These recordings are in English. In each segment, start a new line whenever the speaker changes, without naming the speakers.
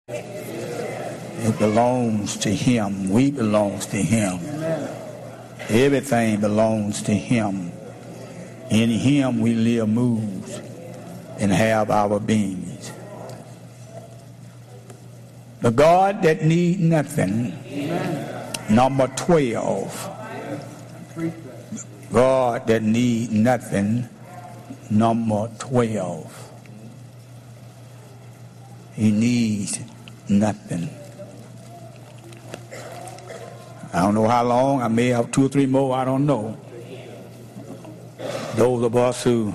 It belongs to him. We belong to him. Everything belongs to him. In him we live, move, and have our beings. The God that need nothing. Number 12. God that need nothing. Number 12. He needs nothing. I don't know how long. I may have 2 or 3 more. I don't know. Those of us who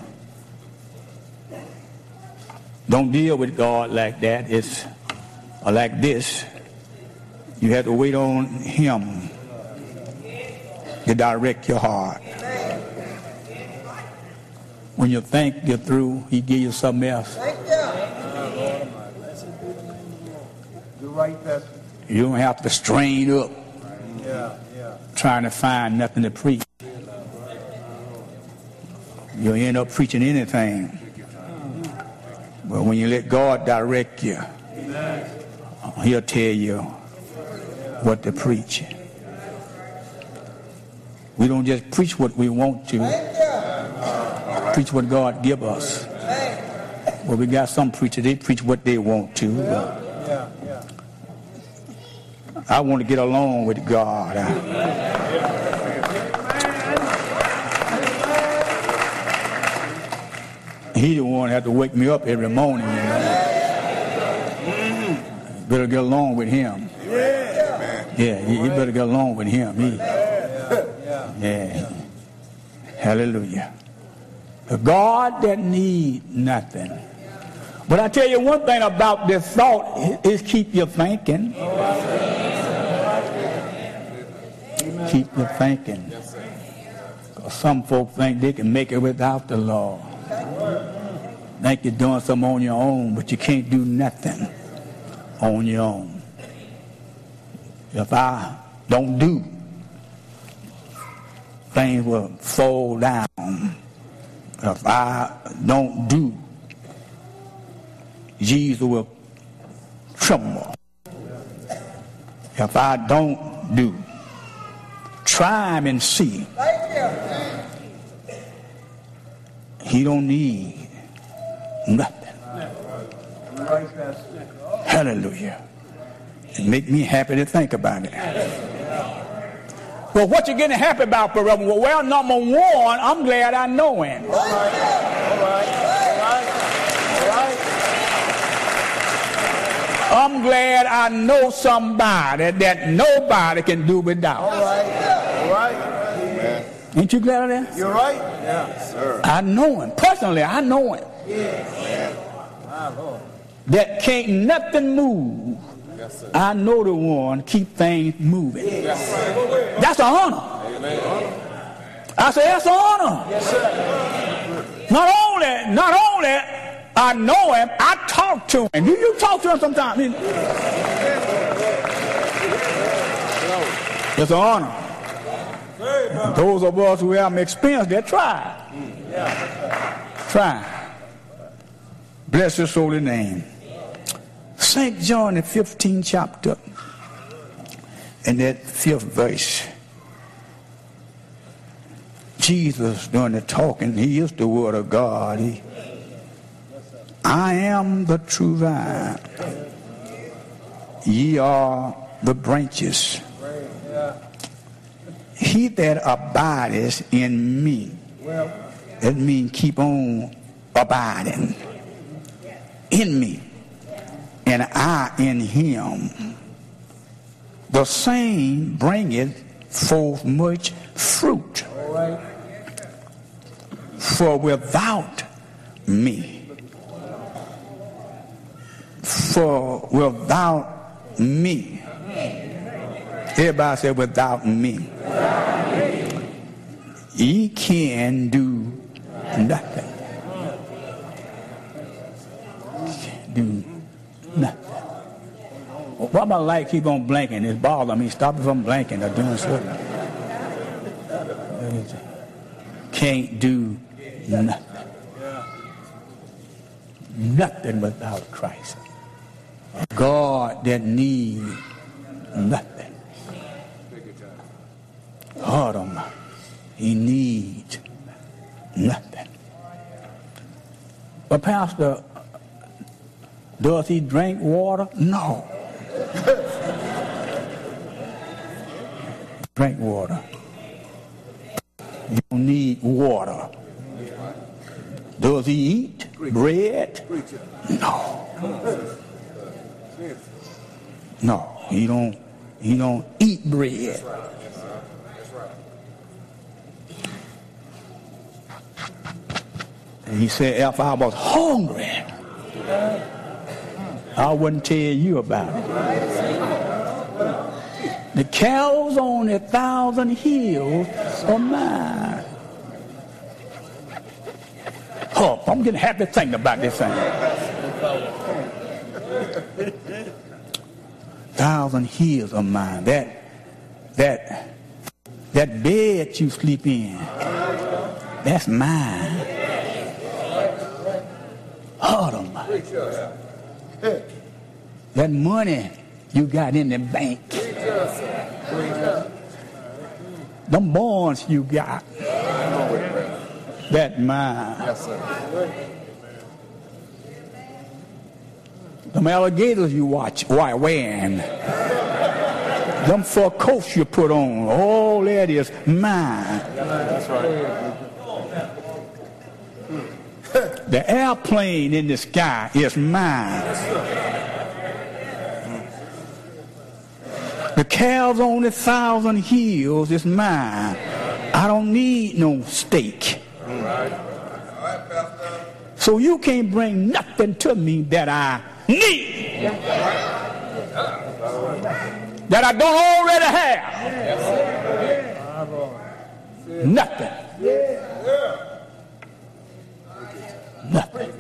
don't deal with God like that, it's like this. You have to wait on him to direct your heart. When you think you're through, he give you something else.
You're right, Pastor.
You don't have to strain up trying to find nothing to preach. You'll end up preaching anything. But when you let God direct you, he'll tell you what to preach. We don't just preach what we want to. Preach what God give us. Well, we got some preachers, they preach what they want to. I want to get along with God. He the one that had to wake me up every morning. You know? Better get along with him. Yeah, you better get along with him. Yeah. Hallelujah. A God that need nothing. But I tell you one thing about this thought is keep you thinking. Keep you thinking. Some folk think they can make it without the Lord. Think you're doing something on your own, but you can't do nothing on your own. If I don't do, things will fall down. If I don't do, Jesus will tremble. If I don't do, try him and see. He don't need nothing. Hallelujah. It make me happy to think about it. Well, what you getting happy about, brother? Well, number one, I'm glad I know him. All right. I'm glad I know somebody that nobody can do without. All right. Ain't you glad of that?
You're right. Yeah, sir.
I know him. Personally, I know him.
Yeah. My Lord.
That can't nothing move. Yes, sir. I know the one keep things moving. Yes, sir. That's an honor. Amen. I say that's an honor.
Yes, sir.
Not only I know him, I talk to him. Do you talk to him sometimes? It's an honor. And those of us who have experience, they try. Try. Bless his holy name. St. John, the 15th chapter, and that 5th verse. Jesus doing the talking. He is the word of God. I am the true vine. Ye are the branches. He that abideth in me. That means keep on abiding in me. And I in him. The same bringeth forth much fruit. For without me. Everybody say without me. Ye can do nothing. Do nothing. Why my light keep on blinking? It's bothering me. Stop it from blinking or doing something. Can't do nothing. Nothing without Christ. A God that needs nothing. Hold on. He needs nothing. But Pastor, does he drink water? No. Drink water. You don't need water. Does he eat bread? No. No, he don't eat bread. And he said, if I was hungry, I wouldn't tell you about it. The cows on 1,000 hills are mine. Oh, I'm getting happy thinking about this thing. 1,000 hills are mine. That bed you sleep in, that's mine. Hold on. That money you got in the bank, them bonds you got, that mine.
Yes, sir.
Them alligators you watch wearing, them fur coats you put on, all that is mine.
That's right.
The airplane in the sky is mine. The cows on 1,000 hills is mine. I don't need no steak. So you can't bring nothing to me that I need, that I don't already have. Nothing. Nothing.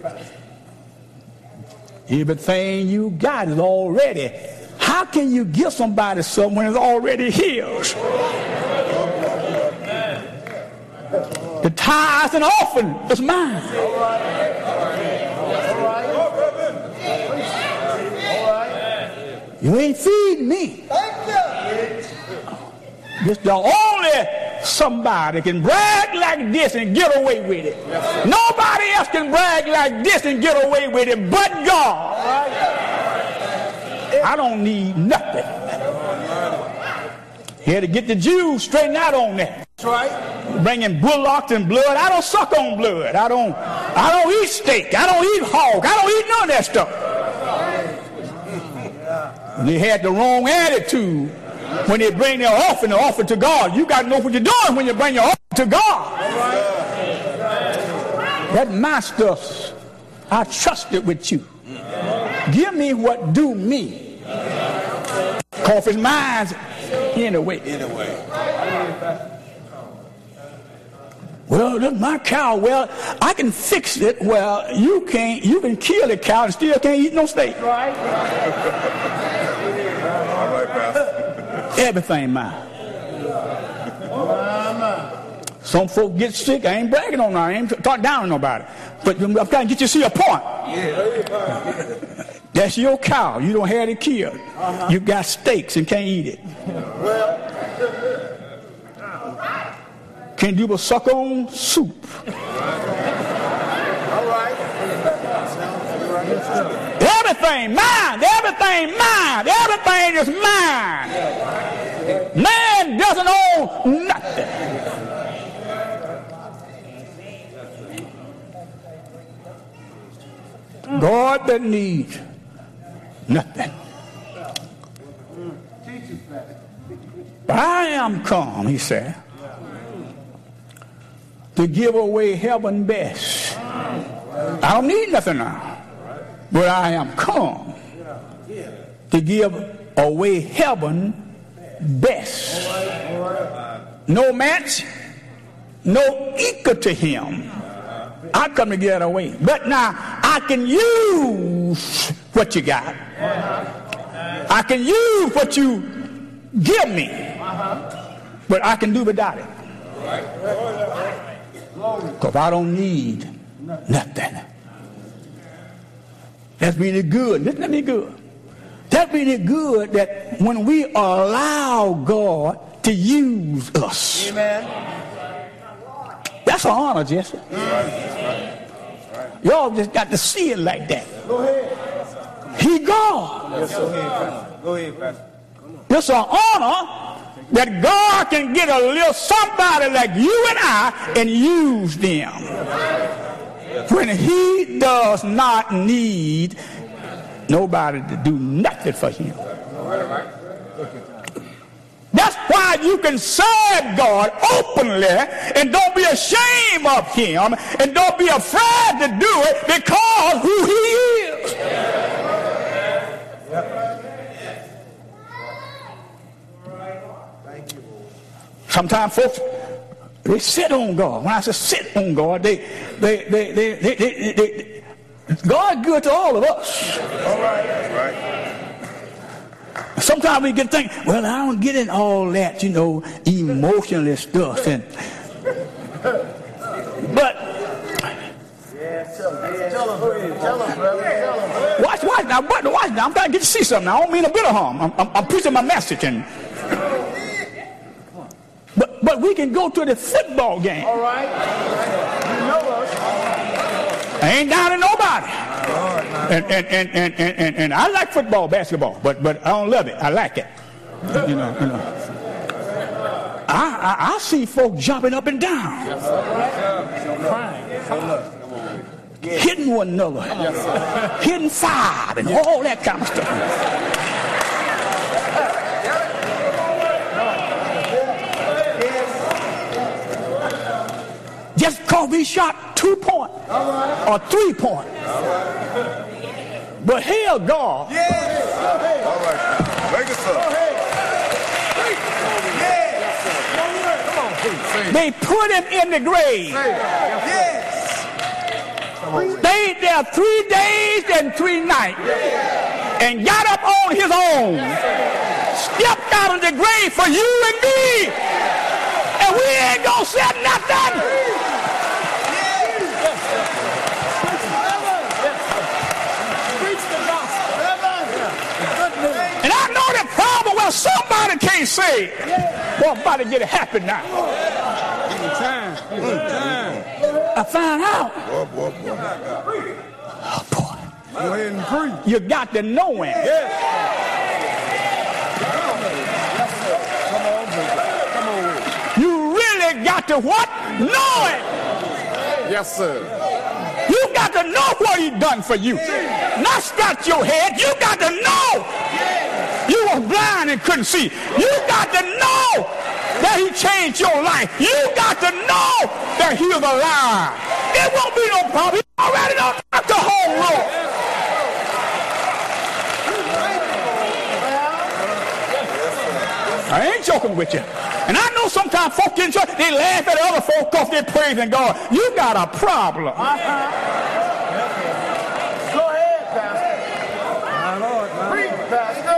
Everything you got is already. How can you give somebody something when it's already his? The tithes and offering is mine. You ain't feeding me. This the only somebody can brag like this and get away with it. Nobody else can brag like this and get away with it but God. I don't need nothing. He had to get the Jews straightened out on that.
That's right.
Bringing bullocks and blood. I don't suck on blood. I don't eat steak. I don't eat hog. I don't eat none of that stuff. They had the wrong attitude when they bring their offering to God. You got to know what you're doing when you bring your offering to God. That my stuff, I trust it with you. Give me what do me. Cause it's mine anyway. Well, that's my cow. Well, I can fix it. Well, you can't. You can kill the cow and still can't eat no steak.
Right.
Everything mine. Some folk get sick. I ain't bragging on that. I ain't talking down on nobody. But I'm trying to get you to see a point. That's your cow. You don't have it killed. You got steaks and can't eat it. Can't do but suck on soup. Everything mine. Everything mine. Everything is mine. Man doesn't own nothing. God that needs nothing. I am come, he said, to give away heaven best. I don't need nothing now, but I am come to give away heaven best. No match, no equal to him. I come to get away. But now I can use what you got. I can use what you give me. But I can do without it. Because I don't need nothing. That's really good. Listen to me good. That means it's good that when we allow God to use us.
Amen.
That's an honor, Jesse. Y'all just got to see it like that.
Go ahead.
He God.
Yes, go ahead, Pastor. Go ahead, Pastor.
It's an honor that God can get a little somebody like you and I and use them when he does not need nobody to do nothing for him. That's why you can serve God openly and don't be ashamed of him and don't be afraid to do it because who he is. Sometimes folks, they sit on God. When I say sit on God, God good to all of us.
All right. That's right.
Sometimes we get think, well, I don't get in all that, emotional stuff. But
Tell him, brother. Tell him.
watch now. Watch now. I'm trying to get you to see something. I don't mean a bit of harm. I'm preaching my message. But we can go to the football game.
All right. You know us.
I ain't down to nobody. And I like football, basketball, but I don't love it. I like it. I see folks jumping up and down, hitting one another, hitting five, and all that kind of stuff. Just because we shot 2 points or 3 points. But hell, God.
All right. Wake us up.
They put him in the grave. Stayed there 3 days and 3 nights. And got up on his own. Stepped out of the grave for you and me. And we ain't gonna say nothing. And I know the problem where somebody can't say it. Well, I'm about to get it happen now. I found out. Oh, boy.
Go ahead and preach.
You got to know him. You really got to what? Know him.
Yes, sir.
You got to know what he done for you. Not scratch your head. You got to know. You were blind and couldn't see. You got to know that he changed your life. You got to know that he is alive. It won't be no problem. He already done knocked the whole road. I ain't joking with you. And I know sometimes folk in church, they laugh at other folk because they're praising God. You got a problem.
Go ahead, Pastor. My Lord. Preach, Pastor.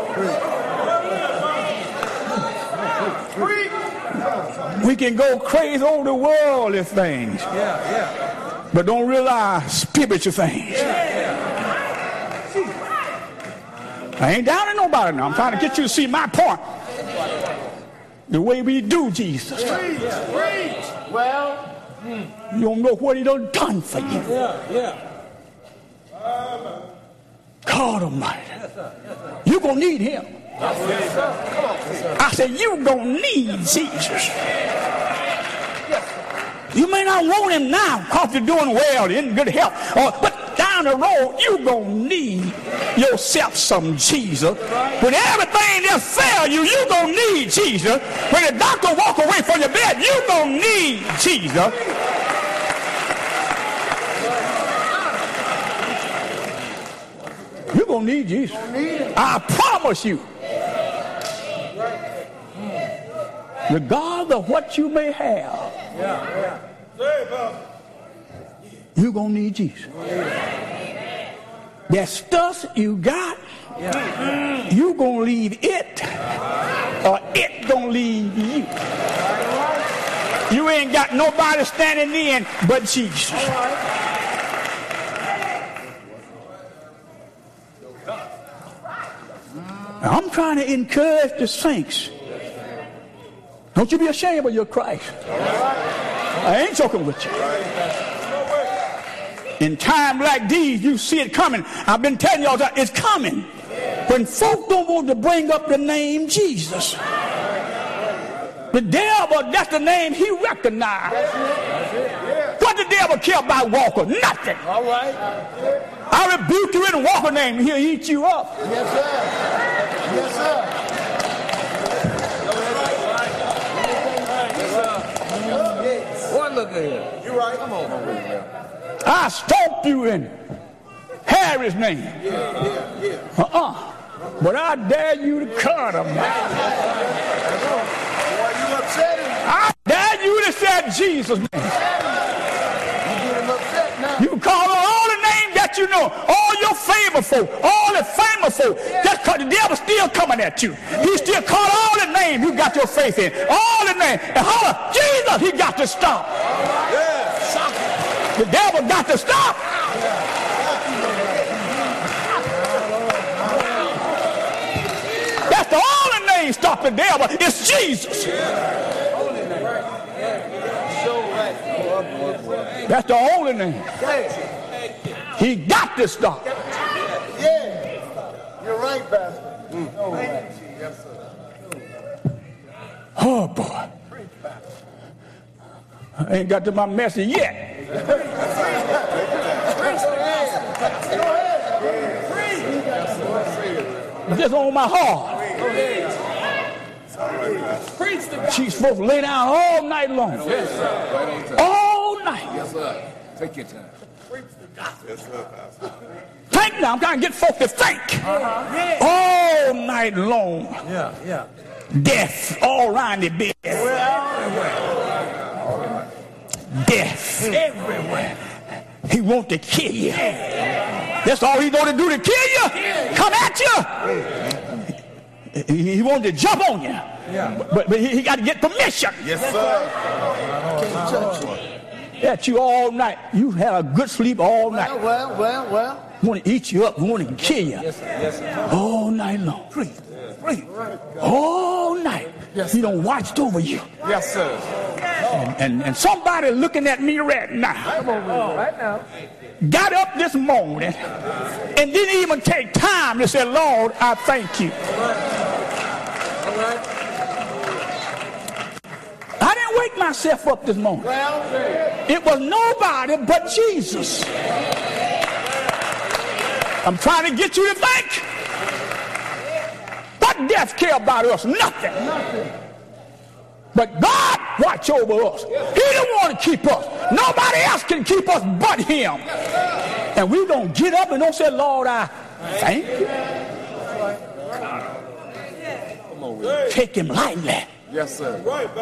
Preach.
We can go crazy over the worldly things. But don't realize spiritual things. I ain't down to nobody now. I'm trying to get you to see my point. The way we do Jesus.
Preach. Well,
You don't know what he done for you. God Almighty. You're going to need him. I said, you're going to need Jesus. You may not want him now because you're doing well, you're in good health. But down the road, you're going to need yourself some Jesus. When everything just fails you, you're going to need Jesus. When the doctor walk away from your bed, you're going to need Jesus. You're going to need Jesus. I promise you. Regardless of what you may have, you're going to need Jesus. That stuff you got, you're going to leave it, or it going to leave you. You ain't got nobody standing in but Jesus. I'm trying to encourage the saints. Don't you be ashamed of your Christ. I ain't joking with you. In times like these, you see it coming. I've been telling y'all that it's coming. When folk don't want to bring up the name Jesus. The devil, that's the name he recognized. What the devil care about Walker? Nothing.
All right.
I rebuke you in Walker name. He'll eat you up.
Yes, sir. Yes, sir. Boy, look at him. You're right. Come on,
I stalked you in Harry's name. But I dare you to cut him. I dare you to say Jesus' name. You can call on all the names that you know, all your favorite folk, all the famous folk. That's because the devil's still coming at you. He still call all the names you got your faith in. All the names. And holler, Jesus, he got to stop. The devil got to stop. That's the only name stop the devil. It's Jesus. That's the only name. He got to stop.
Yeah. You're right, Pastor.
Oh, boy. I ain't got to my message yet. Just on my heart. She's supposed to lay down all night long. All night.
Yes, sir. Take your time.
Think now. I'm trying to get folks to think. All night long.
Yeah.
Death all around the bed. Death everywhere. He wants to kill you. That's all he's going to do to kill you. Come at you. He wanted to jump on you. But he got to get permission.
Yes, sir.
At you all night. You had a good sleep all night.
Well.
Want to eat you up. Want to kill you.
Yes, sir.
All night long. All night. He done watched over you.
Yes, sir.
And somebody looking at me right now.
Right now.
Got up this morning and didn't even take time to say, Lord, I thank you. I didn't wake myself up this morning. It was nobody but Jesus. I'm trying to get you to think. What death care about us? Nothing. But God watch over us. He don't want to keep us. Nobody else can keep us but him. And we don't get up and don't say, Lord, I thank you. Take him lightly.
Yes, sir.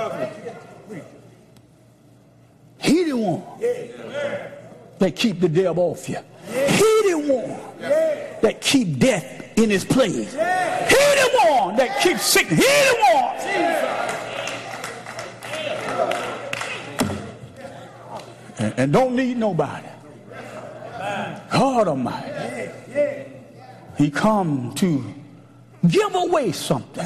He the one that keep the devil off you. He the one that keep death in his place. He the one that keeps sickness. He the one. And don't need nobody. God Almighty. He come to give away something.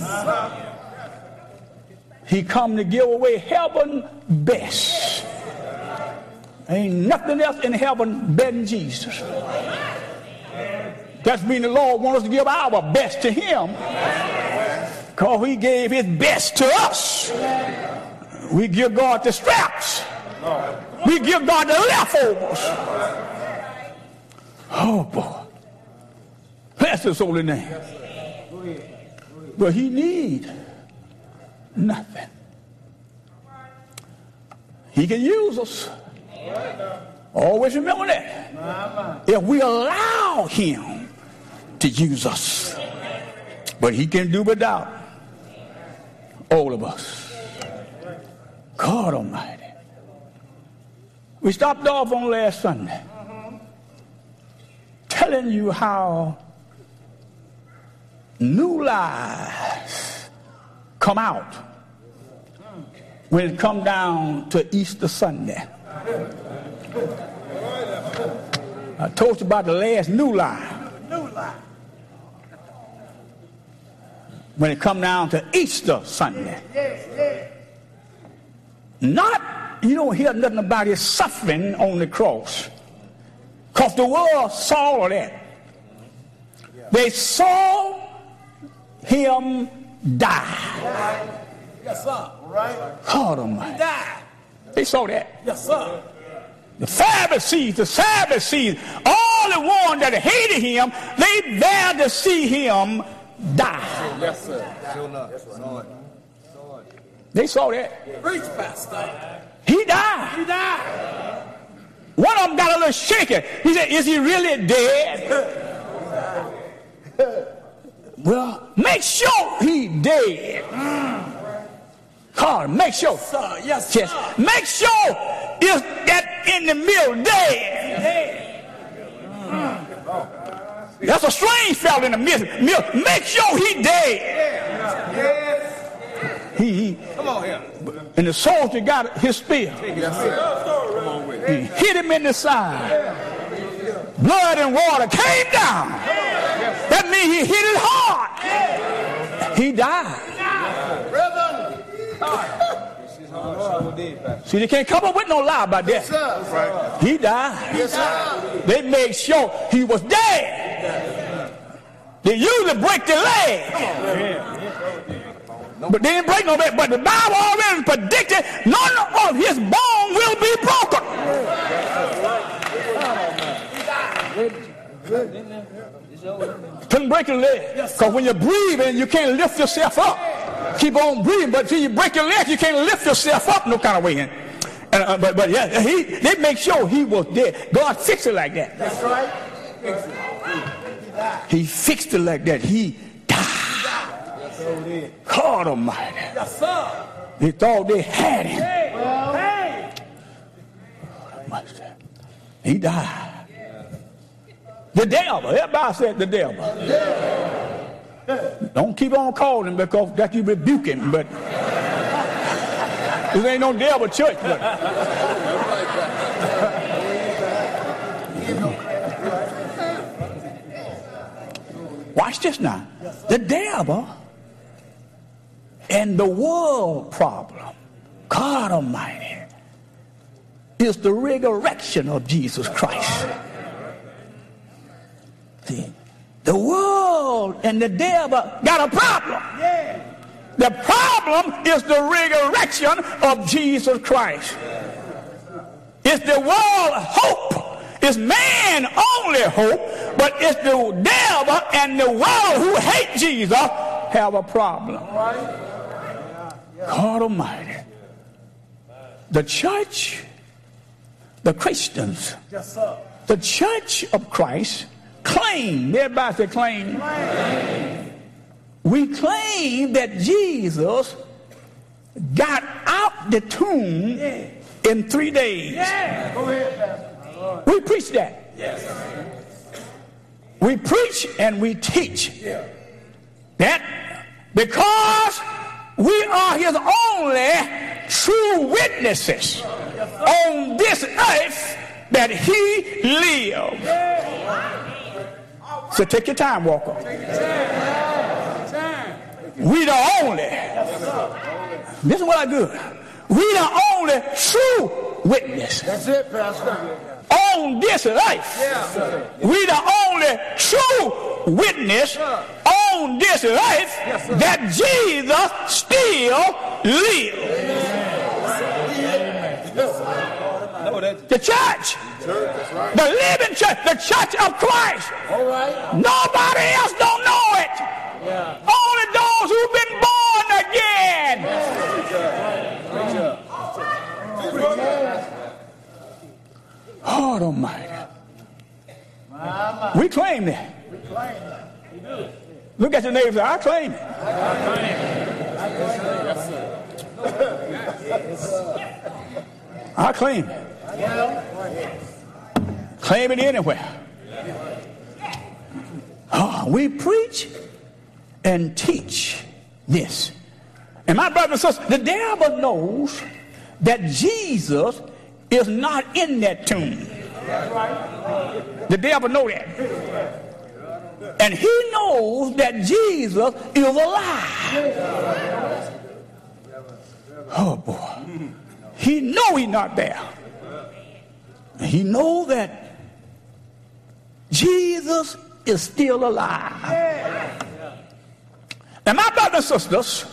He come to give away heaven best. Ain't nothing else in heaven better than Jesus. That's mean the Lord wants us to give our best to him. Because he gave his best to us. We give God the scraps. We give God the leftovers. Oh boy. Bless his holy name. But he need nothing. He can use us. Always remember that. If we allow him to use us. But he can do without all of us. God Almighty. We stopped off on last Sunday telling you how new lives come out when it come down to Easter Sunday. I told you about the last new life. when it come down to Easter Sunday. Not, you don't hear nothing about his suffering on the cross. Because the world saw all that. They saw him die.
Yes, sir. Right.
God Almighty.
He died.
They saw that.
Yes, sir.
The Pharisees, the Sadducees, all the ones that hated him, they dared to see him die.
Yes, sir. Sure enough.
They saw that.
Preach, Pastor.
He died.
He died.
One of them got a little shaky. He said, is he really dead? Well, make sure he dead. God, make sure.
Sir, yes, sir.
Yes. Make sure is that in the middle dead. That's a strange fellow in the middle. Make sure he dead.
Yes.
He
Come on here.
and the soldier got his spear.
Yes, sir. Come on with it.
He hit him in the side. Blood and water came down. That means he hit it hard. He died. See, they can't come up with no lie about that. He died.
Yes, sir.
They made sure he was dead. They usually break the leg. But they didn't break no leg. But the Bible already predicted none of his bone will be broken. Couldn't break a leg. Because when you're breathing, you can't lift yourself up. Keep on breathing, but till you break your leg, you can't lift yourself up no kind of way. But yeah, they make sure he was dead. God fixed it like that.
That's right.
He fixed it like that. He died. God Almighty.
Yes, sir.
They thought they had him.
Hey.
He died. The devil. Everybody said the devil. Don't keep on calling him because that you rebuke him, but this ain't no devil church. But watch this now. The devil and the world problem, God Almighty, is the resurrection of Jesus Christ. See, the world and the devil got a problem. The problem is the resurrection of Jesus Christ. It's the world hope. It's man only hope, but it's the devil and the world who hate Jesus have a problem. God Almighty. The church, the Christians, the church of Christ claim, everybody say claim. We claim that Jesus got out the tomb in 3 days. We preach that. We preach and we teach that because we are his only true witnesses on this earth that he lived. So take your time, Walker. We the only. This is what I do. We the only true witness.
That's it, Pastor.
On this life. We the only true witness on this life that Jesus still lives. The church, the living church, the church of Christ.
All right.
Nobody else don't know it. Only those who've been born again. God Almighty. We claim that. Look at your neighbor. I claim it. I claim it. Claim it anywhere. We preach and teach this. And my brother and sister, the devil knows that Jesus is not in that tomb. The devil knows that. And he knows that Jesus is alive. Oh boy. He knows he's not there. He knows that Jesus is still alive. Now, my brothers and sisters,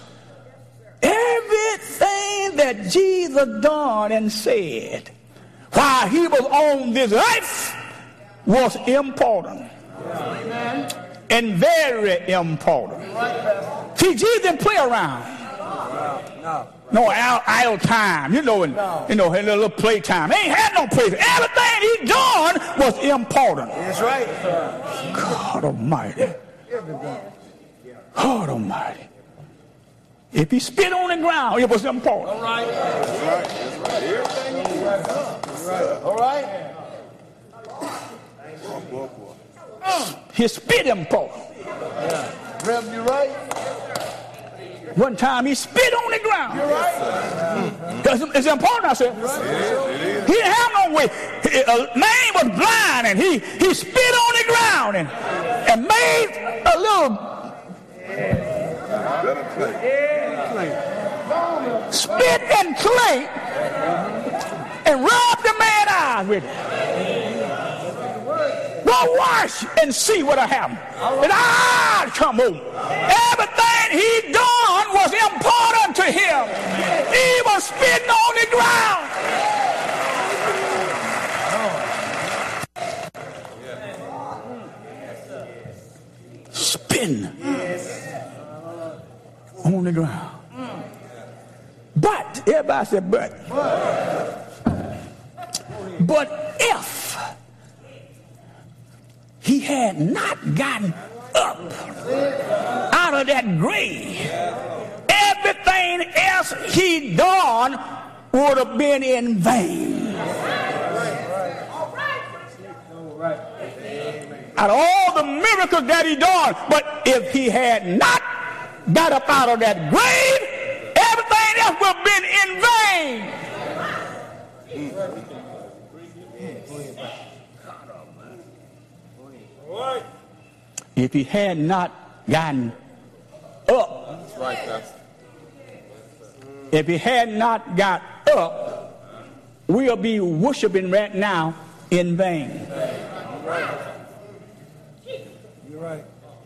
everything that Jesus done and said while he was on this earth was important. And very important. See, Jesus didn't play around. No idle time, a little playtime. He ain't had no play. Everything he done was important.
That's right.
God Almighty. God Almighty. If he spit on the ground, it was important.
All right. That's right. That's right. Everything he did. That's right. All right.
His spit important.
Yeah. Reverend, you right?
One time he spit on the ground.
You're right.
Because it's important, I said. He didn't have no way. A man was blind and he spit on the ground and made a little spit and clay and rubbed the man's eyes with it. Go wash and see what'll happen. And I'll come home. Everything he done was important to him. He was spitting on the ground. Spitting on the ground. But, everybody said but if he had not gotten up out of that grave, everything else he done would have been in vain. Out of all the miracles that he done, but if he had not got up out of that grave, everything else would have been in vain. If he had not gotten up, if he had not got up, we'll be worshiping right now in vain.
You're right.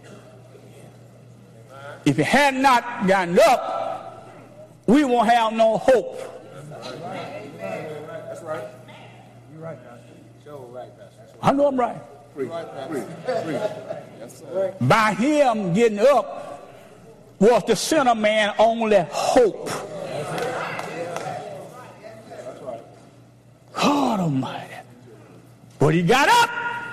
If he had not gotten up, we won't have no hope.
That's right. You're right, Pastor. So right, Pastor.
I know I'm right. By him getting up was the sinner man only hope. God Almighty. But he got up.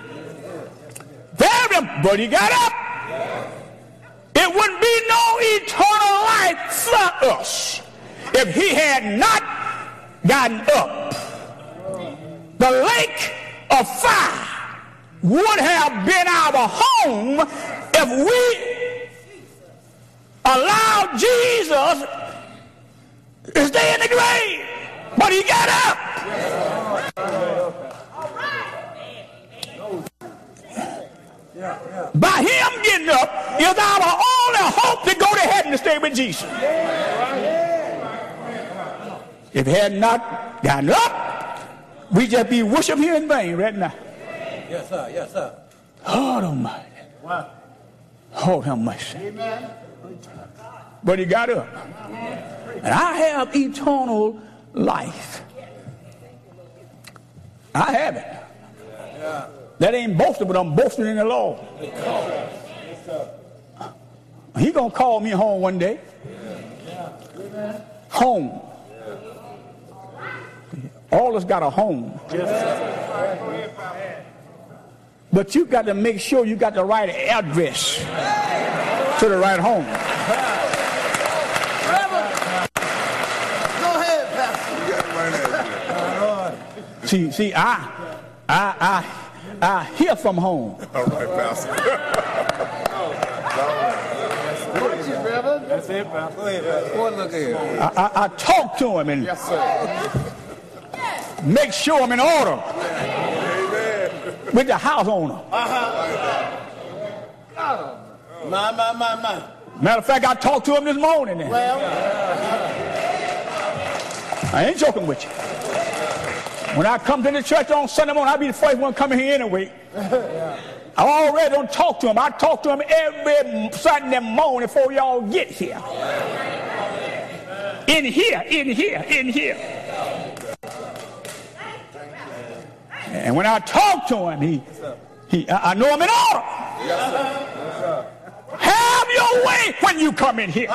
But he got up. It wouldn't be no eternal life for us if he had not gotten up. The lake of fire would have been our home if we allowed Jesus to stay in the grave. But he got up. By him getting up is our only hope to go to heaven to stay with Jesus. If he had not gotten up, we just be worshiping him in vain right now.
Yes, sir. Yes, sir.
God Almighty.
Wow.
Hold him mercy. But he got up. And I have eternal life. I have it.
Yeah.
That ain't boasting, but I'm boasting in the Lord. He gonna call me home one day. Home. All us got a home. But you got to make sure you got the right address to the right home.
Go ahead, Pastor. You got the right address.
See, I hear from home.
All right, Pastor.
That's it, Pastor. Go ahead, Pastor. Boy, look here.
I talk to him and
Yes, sir.
make sure I'm in order with the house owner.
My.
Matter of fact, I talked to him this morning.
Well,
I ain't joking with you. When I come to the church on Sunday morning, I'll be the first one coming here anyway. I already don't talk to him. I talk to him every Sunday morning before y'all get here. In here. And when I talk to him, I know him in order. Have your way when you come in here.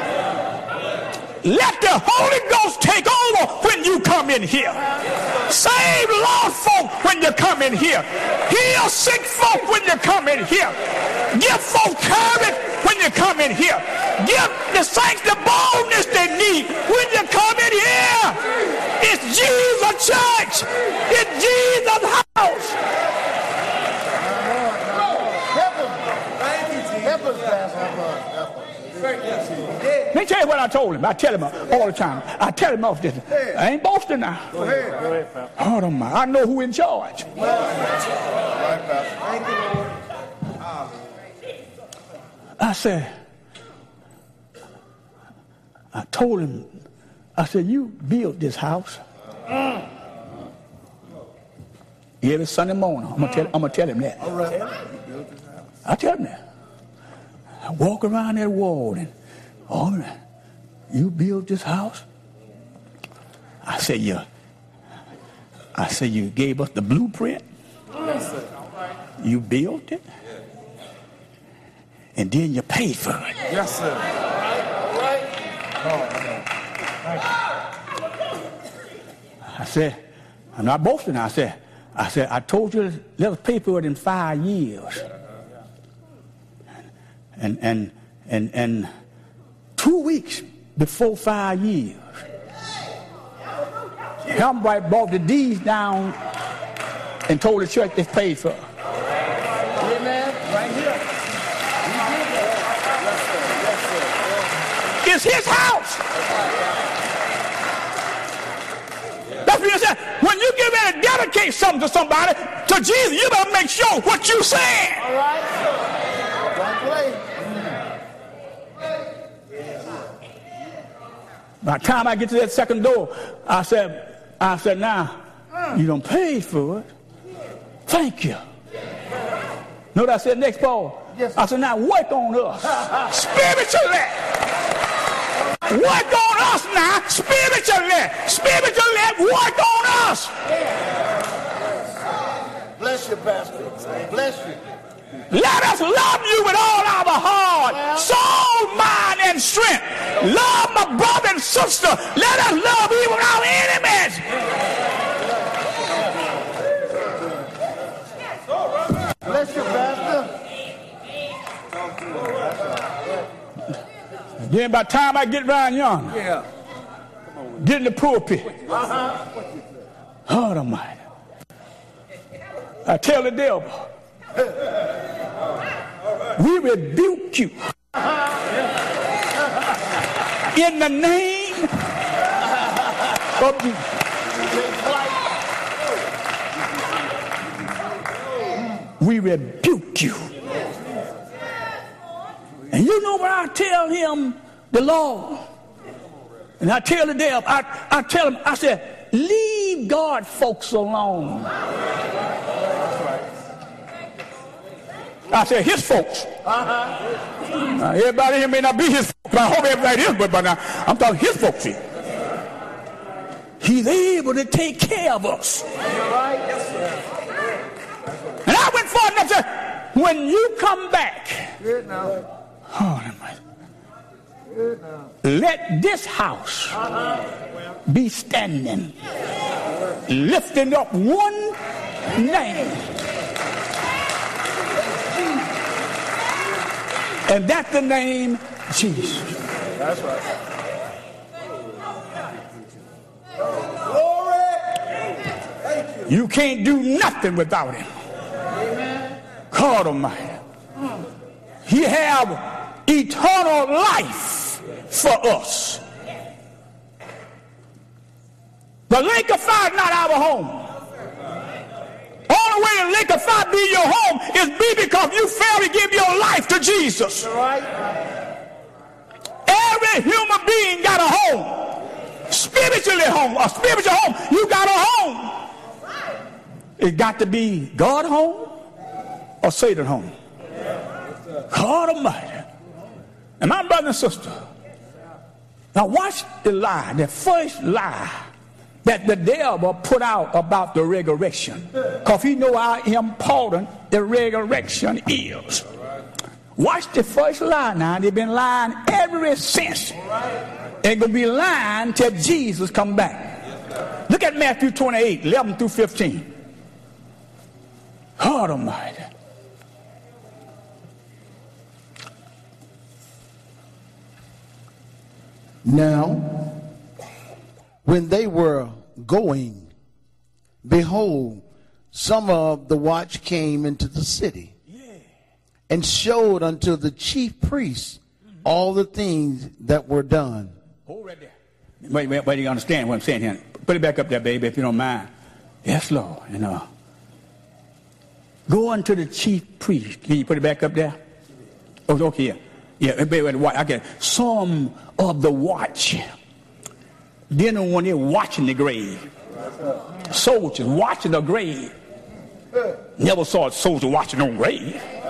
Let the Holy Ghost take over when you come in here. Save lost folk when you come in here. Heal sick folk when you come in here. Give folk courage when you come in here. Give the saints the boldness they need when you come in here. It's Jesus' church. It's Jesus' house.
help us, Pastor.
Let me tell you what I told him. I tell him all the time. I tell him off this. I ain't boasting now.
Go ahead, Pastor.
Hold on, man. I know who in charge.
Thank you, Lord.
I said, I told him, I said, you built this house. Every Sunday morning, I'm gonna tell him that.
All right.
I tell him that. I walk around that wall and, all right, you built this house? I said, you gave us the blueprint?
Yes, sir.
You built it? And then you paid for it.
Yes, sir.
I said, I'm not boasting. I said, I told you let us pay for it in 5 years. And 2 weeks before 5 years, Helmbright brought the deeds down and told the church they paid for it.
Amen. Right here.
It's his house. That's what he said. When you get ready to dedicate something to somebody, to Jesus, you better make sure what you saying.
All right. Don't play.
By the time I get to that second door, I said, now, you done paid for it. Thank you. Know what I said next, Paul?
Yes.
I said, now work on us. Spiritually. Work on us now. Spiritually. Work on us.
Bless you, Pastor. Bless you.
Let us love you with all our heart, soul, mind, and strength. Love my brother and sister. Let us love even our enemies.
Bless you, Pastor.
Then by the time I get around yonder, get in the pulpit. Oh, Almighty. I tell the devil, we rebuke you in the name of Jesus. We rebuke you. And you know what I tell him, the Lord? And I tell the devil, I tell him, I said, leave God folks alone. I said, his folks. Now, everybody here may not be his folks. I hope everybody is, but now I'm talking his folks here. He's able to take care of us. And I went forward and I said, when you come back, let this house be standing, lifting up one name. And that's the name Jesus.
That's right.
You can't do nothing without him. God Almighty. He have eternal life for us. The lake of fire is not our home. All only way the lake of fire be your home is be because you fail to give your life to Jesus. Every human being got a home. Spiritually home. A spiritual home. You got a home. It got to be God home or Satan home. God Almighty. And my brother and sister, now watch the lie, the first lie that the devil put out about the resurrection. Because he know how important the resurrection is. Watch the first lie now. They've been lying ever since. They're going to be lying till Jesus come back. Look at Matthew 28, 11 through 15. God Almighty.
Now, when they were going, behold, some of the watch came into the city and showed unto the chief priests all the things that were done.
Hold right there. Wait, you understand what I'm saying here? Put it back up there, baby, if you don't mind. Yes, Lord. Go unto the chief priest. Can you put it back up there? Oh, okay. Yeah, I get some of the watch. Then when they're watching the grave, soldiers watching the grave. Never saw a soldier watching no grave.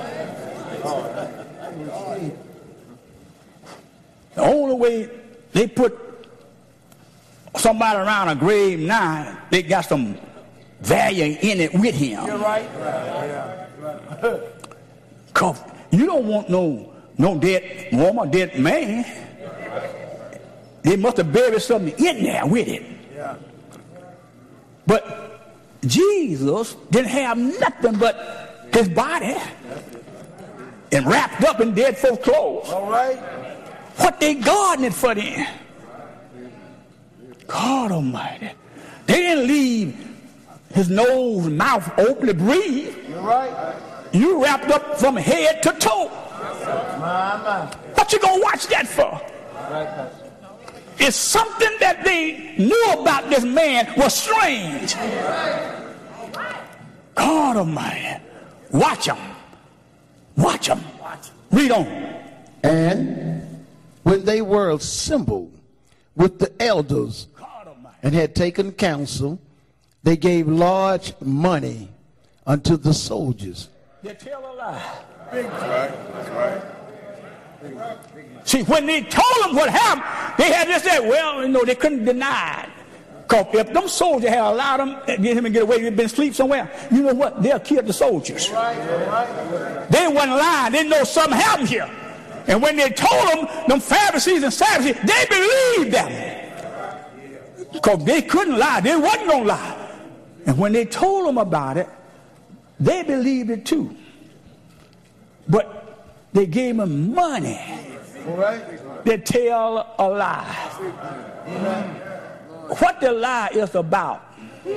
The only way they put somebody around a grave now, they got some value in it with him.
You're right.
Cause you don't want no dead woman, dead man. They must have buried something in there with it.
Yeah.
But Jesus didn't have nothing but his body and wrapped up in dead folks' clothes.
All right.
What they guarding it for then? God Almighty. They didn't leave his nose, mouth open to breathe.
You're right.
You wrapped up from head to toe. What you gonna watch that for? It's something that they knew about this man was strange. God Almighty. Watch him. Watch him. Read on.
And when they were assembled with the elders and had taken counsel, they gave large money unto the soldiers.
They tell a lie.
That's right.
See, when they told them what happened, they had to say, well, they couldn't deny it. Because if them soldiers had allowed them, get him and get away, they'd been asleep somewhere, you know what? They'll kill the soldiers. They wasn't lying. They know something happened here. And when they told them, them Pharisees and Sadducees, they believed them. Because they couldn't lie. They wasn't going to lie. And when they told them about it, they believed it too. But they gave them money. They tell a lie. What the lie is about.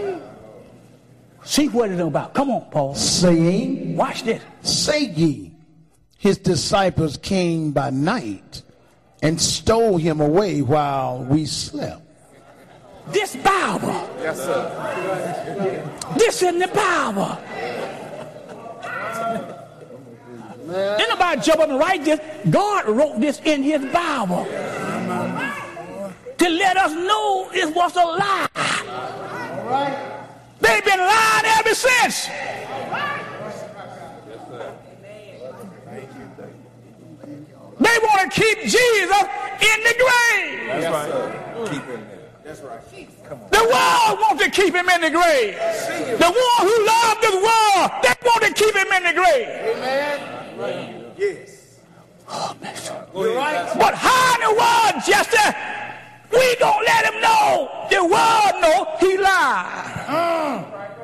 See what it's about. Come on, Paul.
Saying,
watch this.
Say ye, his disciples came by night and stole him away while we slept.
This Bible.
Yes, sir.
This in the Bible. Ain't nobody jump up and write this. God wrote this in his Bible to let us know it was a lie. They've been lying ever since. They want to keep Jesus in the grave.
That's right. Keep him there. That's right. Come on.
The world wants to keep him in the grave. The one who loved this world, they want to keep him in the grave.
Amen. Yes.
Oh, man.
You're right.
But how in the world, Jester, we gonna let him know? The world know he lied.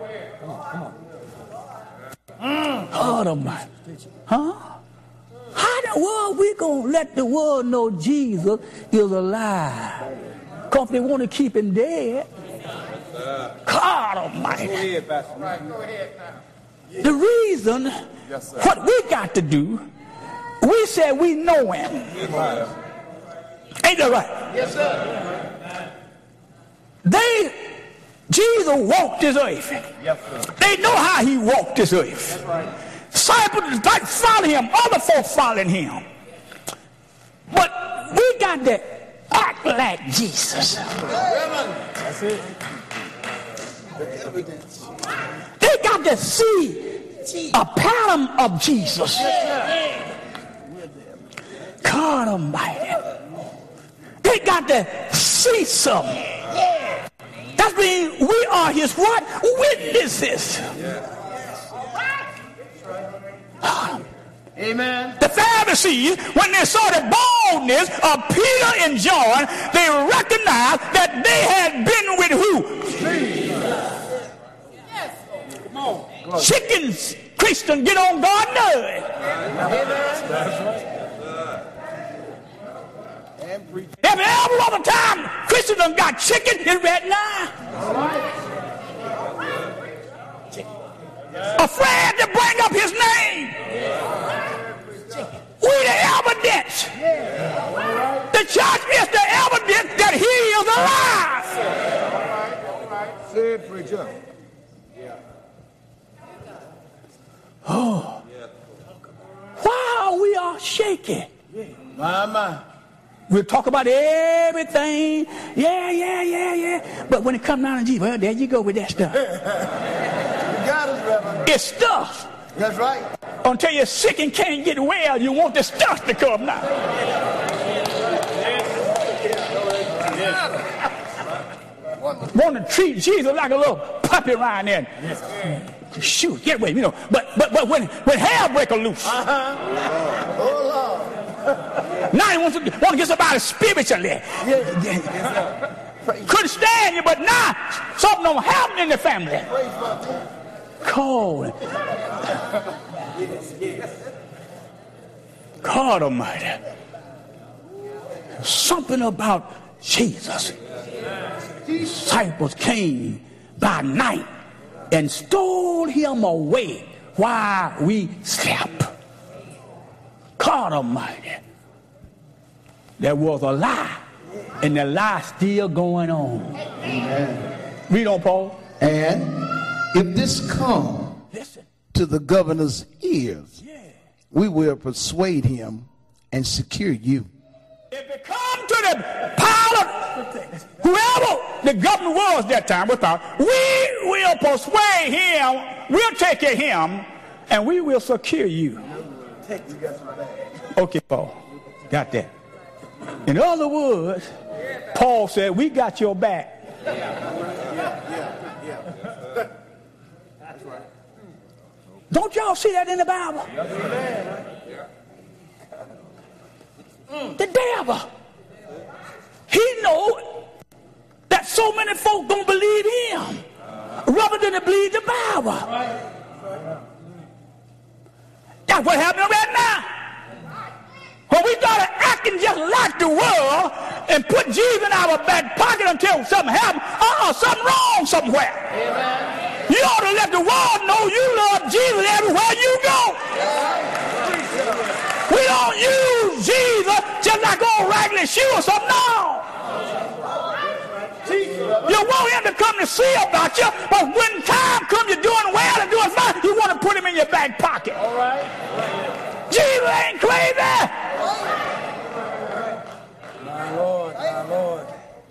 God Almighty. Huh? How in the world we gonna let the world know Jesus is alive? Because they want to keep him dead. God Almighty.
Go ahead, Pastor. Go ahead now.
The reason what we got to do, we said we know him. Ain't that right?
Yes, sir.
They Jesus walked this earth. They know how he walked this earth. Disciples like follow him, other folks following him. But we got to act like Jesus.
That's it.
They got to see a pattern of Jesus. God Almighty. They got to see something. That means we are his what? Witnesses.
Amen.
The Pharisees, when they saw the boldness of Peter and John, they recognized that they had been with who? Chickens, Christians get on God's nerves. Every other time Christians done got chicken, it's red now. Afraid to bring up his name. We the evidence. The church is the evidence that he is alive.
Say it, preacher.
Oh. Wow, we are shaking.
My.
We'll talk about everything. Yeah. But when it comes down to Jesus, well, there you go with that stuff.
You got us, Reverend.
It's stuff.
That's right.
Until you're sick and can't get well, you want the stuff to come now. Want to treat Jesus like a little puppy around there. Shoot, get away, you know. But when hell break loose. Now he wants to get somebody spiritually. Couldn't stand you, but now something don't happen in the family. Cold. God Almighty. Something about Jesus. Disciples came by night and stole him away while we slept. God Almighty. There was a lie, and the lie still going on.
Amen.
Read on, Paul.
And if this come to the governor's ears, we will persuade him and secure you.
If it come to the pilot, whoever the governor was that time, we will persuade him, we'll take care of him, and we will secure you. Okay, Paul, got that. In other words, Paul said, we got your back. Don't y'all see that in the Bible? The devil, he knows that so many folk don't believe him rather than to believe the Bible. That's what happened right now. When we started acting just like the world and put Jesus in our back pocket until something happened, something wrong somewhere. Amen. You ought to let the world know you love Jesus everywhere you go. We don't use Jesus just like old raggedy shoe or something. No. You want him to come to see about you, but when time comes, you're doing well and doing fine, you want to put him in your back pocket. All right. Jesus ain't crazy.
My Lord, my Lord.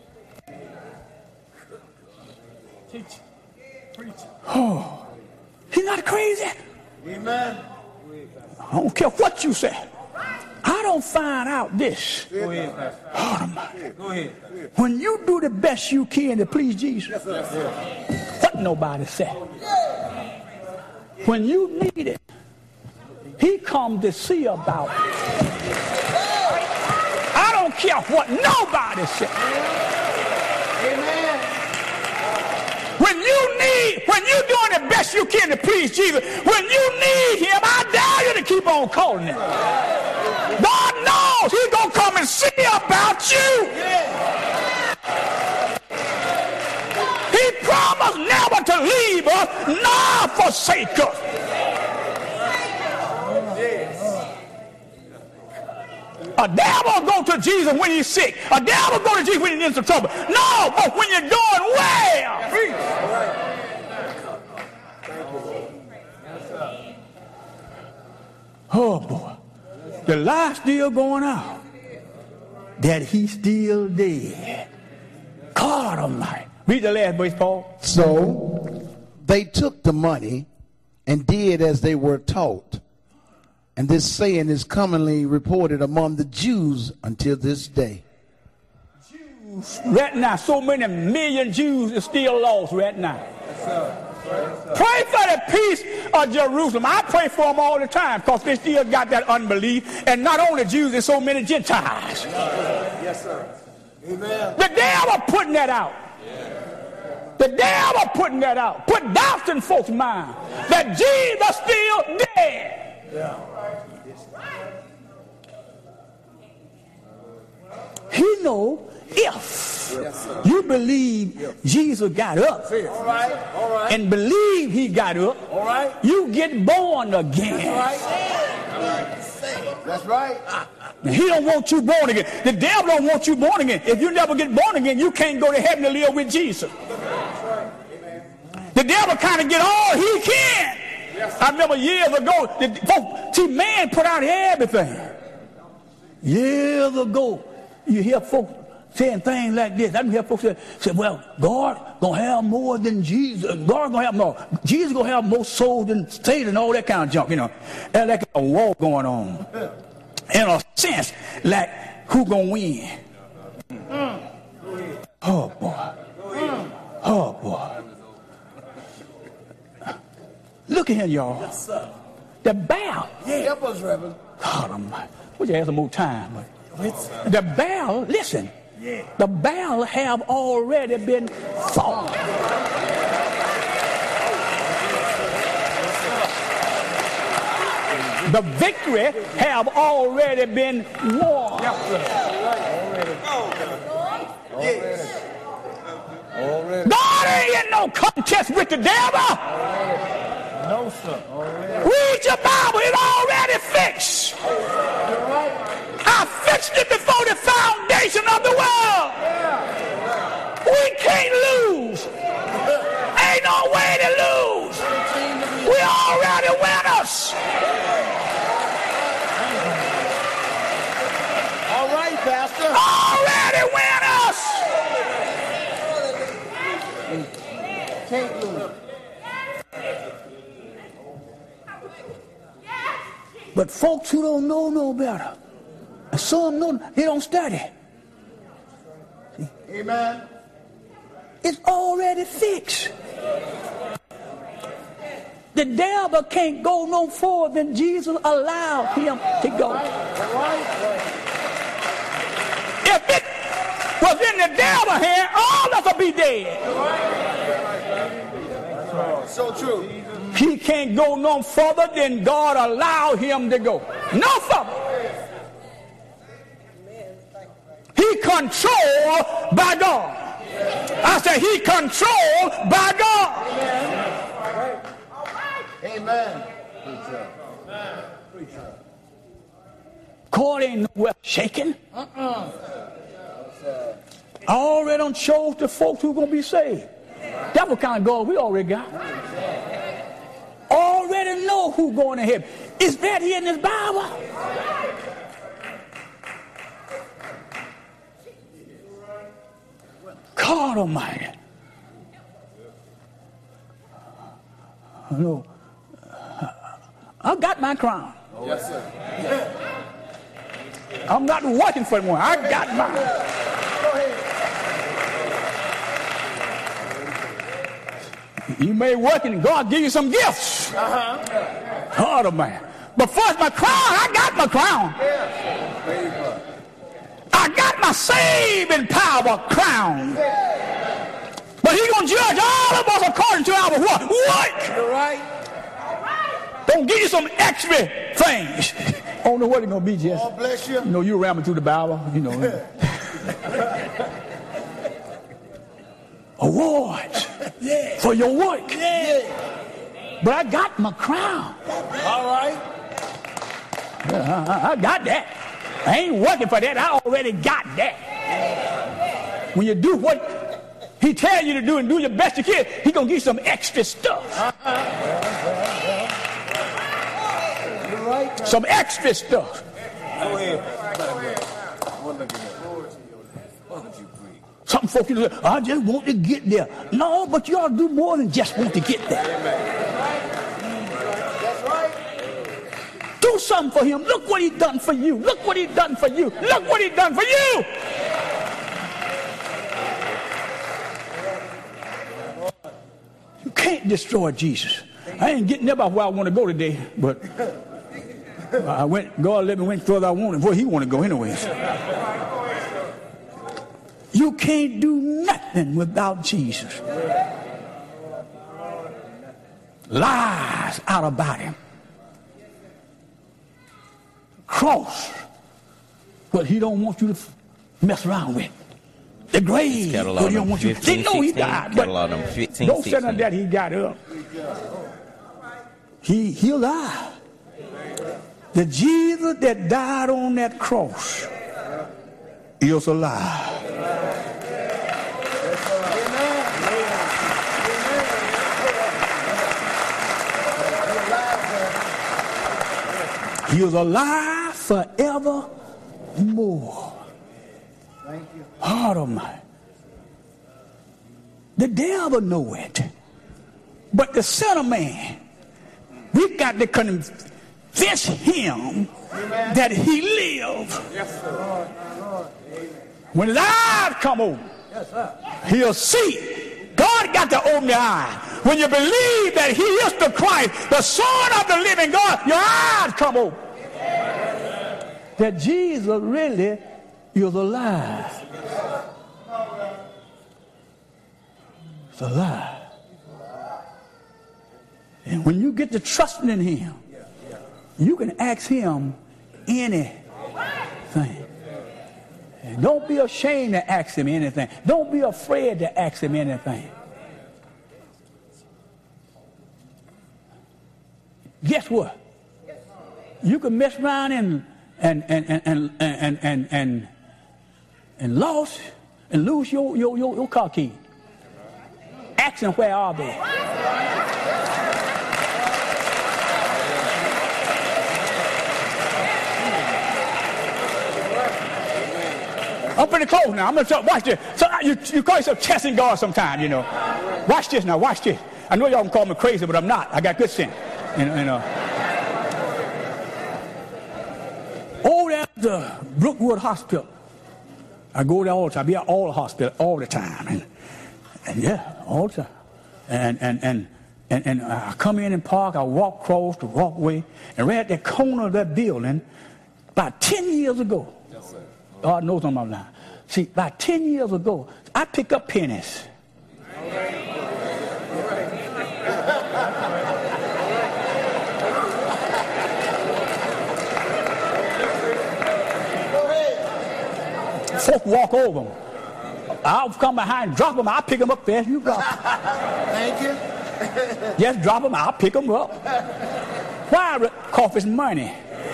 Teach. Preach. Oh, he's not crazy.
Amen.
I don't care what you say. I don't find out this.
Go ahead, Pastor. Go ahead.
When you do the best you can to please Jesus, what nobody said. When you need it, he comes to see about it. I don't care what nobody said.
Amen.
When you're doing the best you can to please Jesus, when you need him, I dare you to keep on calling him. God knows he's going to come and see about you. He promised never to leave us nor forsake us. A devil go to Jesus when he's sick. A devil go to Jesus when he's in some trouble. No, but when you're doing well. Oh boy, the lie still going out that he's still dead. God Almighty. Read the last verse, Paul.
So they took the money and did as they were taught. And this saying is commonly reported among the Jews until this day.
Jews, right now, so many million Jews are still lost right now. Pray for the peace of Jerusalem. I pray for them all the time because they still got that unbelief. And not only Jews, there's so many Gentiles.
Yes, sir. Amen.
The devil putting that out. The devil putting that out. Put doubts in folks' mind that Jesus still dead.
Yeah.
He know if you believe Jesus got up
All right.
and believe he got up,
All right.
you get born again.
That's right.
He don't want you born again. The devil don't want you born again. If you never get born again, you can't go to heaven to live with Jesus. The devil kind of get all he can. I remember years ago, see, man put out everything. Years ago, you hear folks saying things like this. I hear folks say, well, God gonna have more than Jesus. God gonna have more. Jesus gonna have more souls than Satan and all that kind of junk, you know. And like a war going on. In a sense, like who gonna win? Oh boy. Oh boy. Look at here, y'all.
Yes, sir.
The Baal.
Help us, Reverend.
God Almighty. Would you have some more time? The Baal, listen. The Baal have already been fought. The victory have already been won. God ain't in no contest with the devil.
No, sir.
Read your Bible. It's already fixed. I fixed it before the foundation of the world. We can't lose. Ain't no way to lose. We already winners.
All right, Pastor.
Already winners.
Can't lose.
But folks who don't know no better, and some know, they don't study. See?
Amen.
It's already fixed. The devil can't go no further than Jesus allowed him to go. If it was in the devil's hand, all of us would be dead.
So true.
He can't go no further than God allowed him to go. No further. He controlled by God. I said he controlled by God.
Amen.
God ain't nowhere shaking. I already done chose the folks who going to be saved. That's what kind of God we already got. Already know who going to heaven. Is that here in this Bible? God Almighty. No, I got my crown.
Yes, sir.
I'm not working for one. I got mine. You may work and God give you some gifts. God Almighty. But first my crown, I got my crown. I got my saving power crown. But he's going to judge all of us according to our what? Work.
You're right.
Don't give you some extra things. I don't know what it's going to be, Jesse.
God bless you.
You know, you ramming through the Bible, you know. Awards for your work. But I got my crown.
All right.
I got that. I ain't working for that. I already got that. When you do what he tells you to do and do your best you can, he going to give you some extra stuff. Some extra stuff.
Go ahead.
Some folks, you say, I just want to get there. No, but you ought to do more than just want to get there.
That's right.
Do something for him. Look what he done for you. Look what he done for you. Look what he done for you. You can't destroy Jesus. I ain't getting there about where I want to go today, but I went. God let me went further I wanted. Where he want to go anyways. You can't do nothing without Jesus. Lies out about him. Cross. But he don't want you to mess around with. The grave. But he don't want you. They know he died. But don't say none that he got up. He alive. The Jesus that died on that cross is alive. He is alive forevermore.
Thank you.
Heart of mine. The devil know it. But the Son of Man, we got to convince him that he lives. When his eyes come open, he'll see. God got to open the eye. When you believe that he is the Christ, the Son of the living God, your eyes come open. That Jesus really is alive. It's alive. And when you get to trusting in him, you can ask him anything. And don't be ashamed to ask him anything. Don't be afraid to ask him anything. Guess what? You can mess around and lose your car key. Ask him where are they? I'm pretty close now. I'm gonna talk, watch this. So you call yourself testing God sometime, you know. Watch this now. Watch this. I know y'all can call me crazy, but I'm not. I got good sense. Over there at the Brookwood Hospital. I go there all the time. I be at all the hospital all the time, and yeah, all the time. And I come in and park. I walk across the walkway, and right at the corner of that building, about 10 years ago. God knows I'm lying. See, about 10 years ago, I pick up pennies. Folk walk over them. I'll come behind, drop them. I'll pick them up fast. You drop them.
Thank you.
Just drop them. I'll pick them up. Why? Because it's money.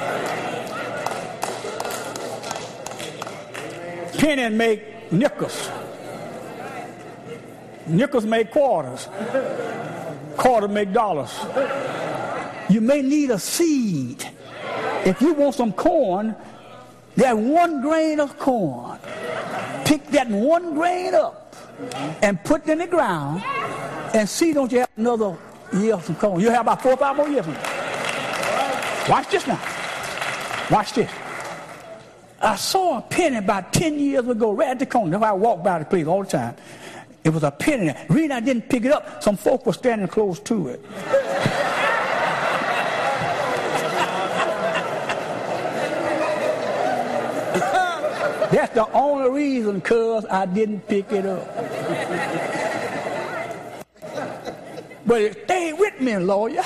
Pennies make nickels. Nickels make quarters. Quarters make dollars. You may need a seed. If you want some corn, that 1 grain of corn, pick that 1 grain up and put it in the ground and see, don't you have another year of some corn? You have about 4 or 5 more years. Watch this now. Watch this. I saw a penny about 10 years ago right at the corner. That's why I walk by the place all the time. It was a penny. The reason I didn't pick it up, some folk were standing close to it. That's the only reason, cuz I didn't pick it up. But it stayed with me, lawyer.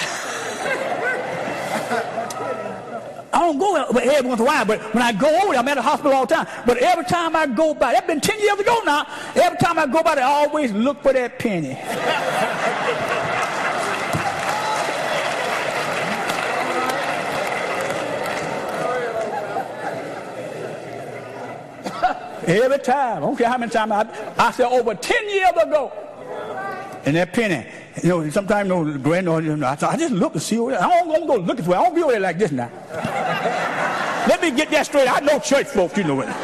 I don't go every once in a while, but when I go over there, I'm at the hospital all the time. But every time I go by, that's been 10 years ago now, every time I go by, I always look for that penny. Every time. I don't care how many times. I said over 10 years ago. And that penny, sometimes, I just look to see what I don't go looking for it. I don't be over there like this now. Let me get that straight. I know church folks, you know it.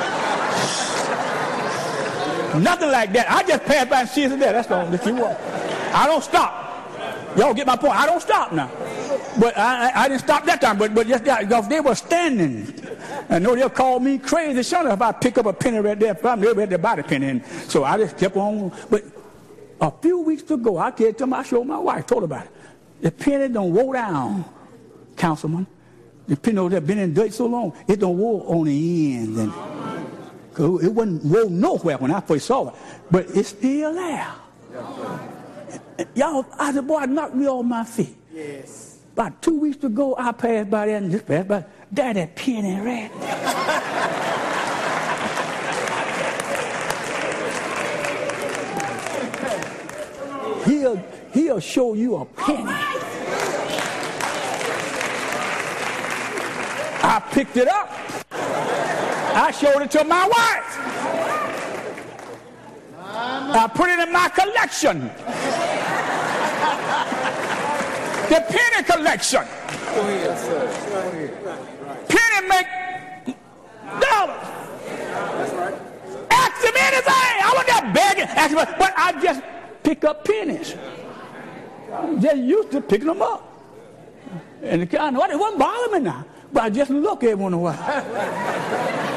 Nothing like that. I just pass by and see it there. That's all. If you want. I don't stop. Y'all get my point. I don't stop now. But I didn't stop that time. But just because they were standing. I know they'll call me crazy. Sure enough, if I pick up a penny right there, I'm there to buy the penny. And so I just kept on. But a few weeks ago, I told them, I showed my wife, told her about it. The penny don't roll down, councilman. The penny that been in dirt so long, it don't roll on the ends. And it wasn't roll nowhere when I first saw it. But it's still there. Y'all, I said, boy, it knocked me off my feet.
Yes.
About 2 weeks ago, I passed by there and just passed by. There, that penny right there. He'll show you a penny. I picked it up. I showed it to my wife. I put it in my collection. The penny collection.
Go ahead, sir. Go ahead.
Penny make dollars.
That's right.
Ask him anything. I was just begging, but I just pick up pennies. I'm just used to picking them up. And it wouldn't bother me now. But I just look every once in a while.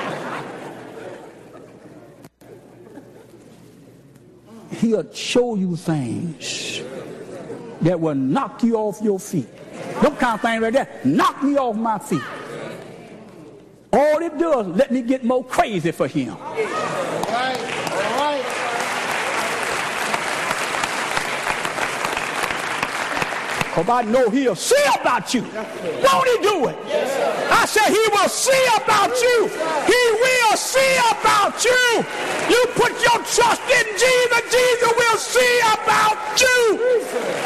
He'll show you things that will knock you off your feet. Them kind of things right there, knock me off my feet. All it does is let me get more crazy for him.
All right.
Because I know he'll see about you. Won't he do it? I said he will see about you. He will see about you. You put your trust in Jesus. Jesus will see about you.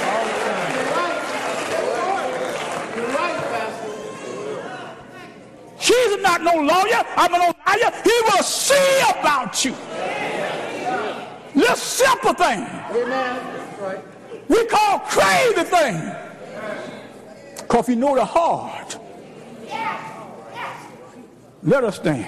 Jesus not no lawyer. I'm no liar. He will see about you. This simple thing.
Amen.
We call crazy thing. Because you know the heart. Let us stand.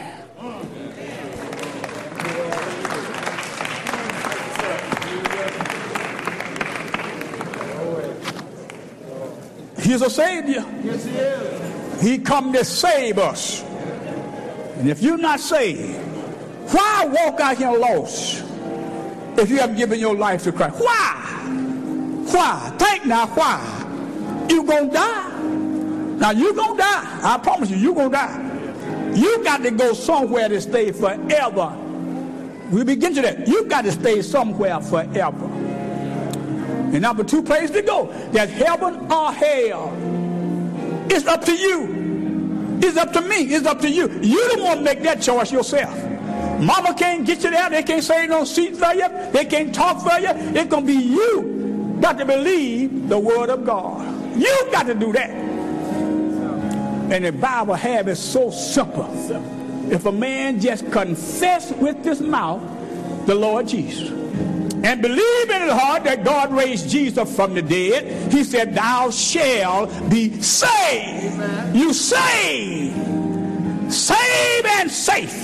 He's a Savior.
Yes, he is.
He come to save us. And if you're not saved, why walk out here lost if you haven't given your life to Christ? Why? Why? Think now, why? You gonna die. Now you gonna die. I promise you, you gonna die. You got to go somewhere to stay forever. We begin to that. You got to stay somewhere forever. And number two place to go. There's heaven or hell. It's up to you. It's up to me. It's up to you. You don't want to make that choice yourself. Mama can't get you there. They can't say no seat for you. They can't talk for you. It's going to be you. Got to believe the word of God. You got to do that. And the Bible have it so simple. If a man just confess with his mouth the Lord Jesus and believe in his heart that God raised Jesus from the dead, he said, thou shalt be saved. Amen. You saved. Saved and safe.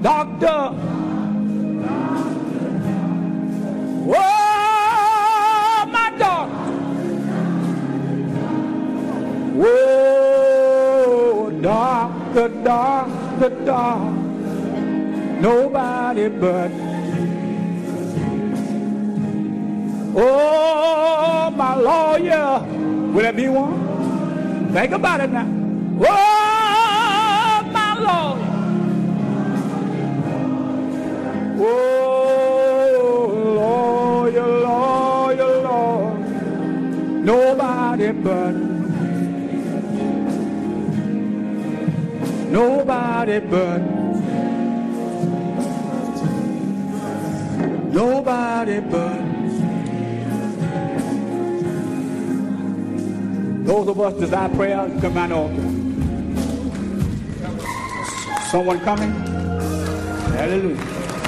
doctor. Oh, my doctor. Oh, doctor, doctor, doctor. Nobody but. Oh, my lawyer. Will there be one? Think about it now. Oh, my Lord. Oh, lawyer, lawyer, Lord. Nobody but. Nobody but. Nobody but. Those of us desire prayer, come on over. Someone coming? Hallelujah.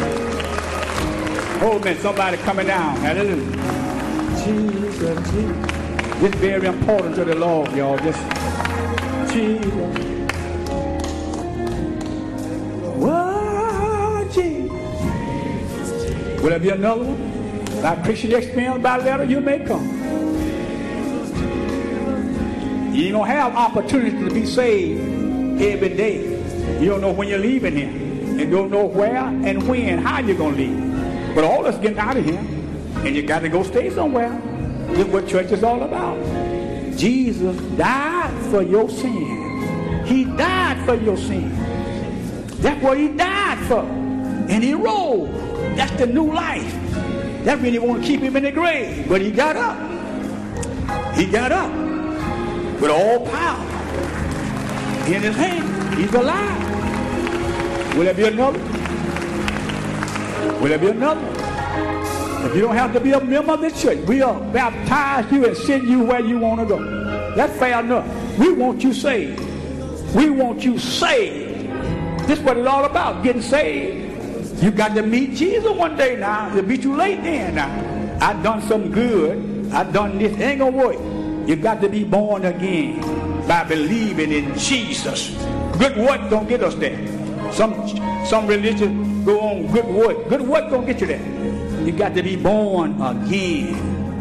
Oh man, somebody coming down. Hallelujah. Jesus, Jesus. This is very important to the Lord, y'all. Just Jesus. Whoa, Jesus. Will there be another one? Like Christian experience by letter, you may come. You ain't gonna have opportunity to be saved every day. You don't know when you're leaving here. You don't know where and when, how you're gonna leave. But all of us getting out of here, and you got to go stay somewhere. This is what church is all about. Jesus died for your sin. He died for your sin. That's what he died for. And he rose. That's the new life. That really want to keep him in the grave. But he got up. He got up. With all power in his hand. He's alive. Will there be another? Will there be another? If you don't have to be a member of this church, we'll baptize you and send you where you want to go. That's fair enough. We want you saved. We want you saved. This is what it's all about, getting saved. You got to meet Jesus one day now. It'll be too late then now. I done some good. I done this. It ain't going to work. You got to be born again by believing in Jesus. Good work don't get us there. Some religion go on good work. Good work don't get you there. You got to be born again.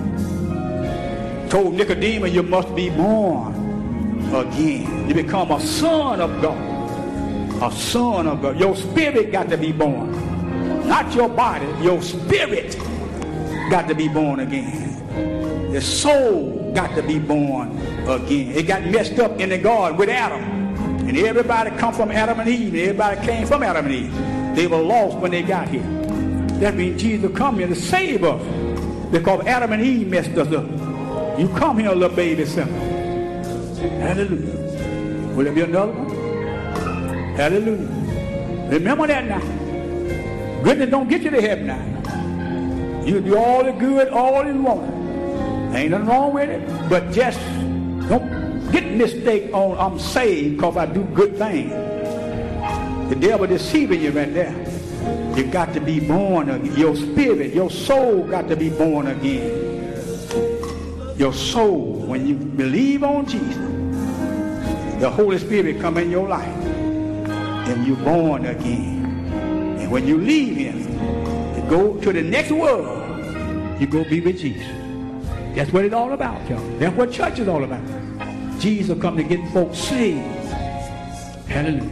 Told Nicodemus you must be born again. You become a son of God. A son of God. Your spirit got to be born. Not your body. Your spirit got to be born again. The soul got to be born again. It got messed up in the garden with Adam. And everybody come from Adam and Eve. Everybody came from Adam and Eve. They were lost when they got here. That means Jesus come here to save us. Because Adam and Eve messed us up. You come here, little baby son. Hallelujah. Will there be another one? Hallelujah. Remember that now. Goodness don't get you to heaven now. You do all the good, all you want. Ain't nothing wrong with it, but just don't get mistake on I'm saved because I do good things. The devil deceiving you right there. You got to be born again. Your spirit, your soul got to be born again. Your soul, when you believe on Jesus, the Holy Spirit come in your life and you're born again. And when you leave him to go to the next world, you go be with Jesus. That's what it's all about, y'all. That's what church is all about. Jesus come to get folks saved. Hallelujah.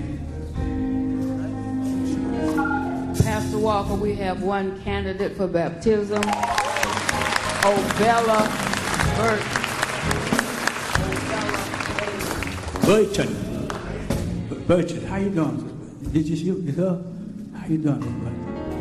Pastor Walker, we have one candidate for baptism. Obella
Burton. Burton, how you doing? Did you see her? How you doing, buddy?